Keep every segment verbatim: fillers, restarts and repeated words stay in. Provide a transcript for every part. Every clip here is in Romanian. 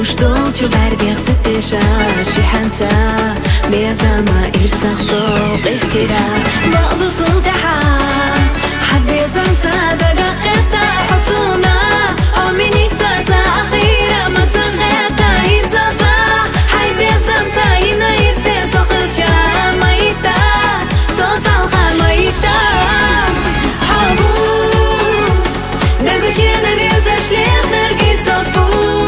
Uștol ciubar biaqsit pesha Shihansa Bezama irsak soq ihtira Baqdu tuldaha Habbezam sadaga kheta Husuna Hominik sata akhira Matakheta Hintata Hay bezam sayina irse soqilcha Mayita Sotal khamayita Habu Dagushena veza shlech Nergit sotfu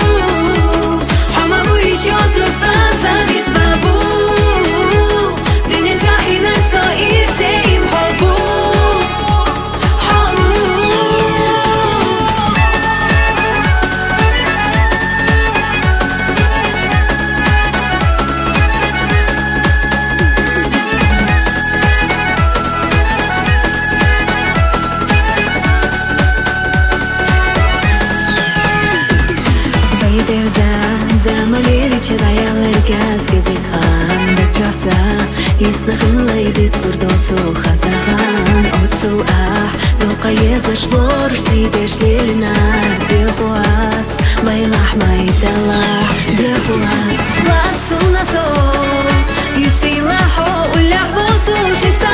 يسنخن ليدت وردوتو خزغان أوتو آه دوقا يزش لور سيدش ليلنار دي خواس بيلح ما يدلح دي خواس لا تسونا سو يسيلاحو ولا حبوتو شي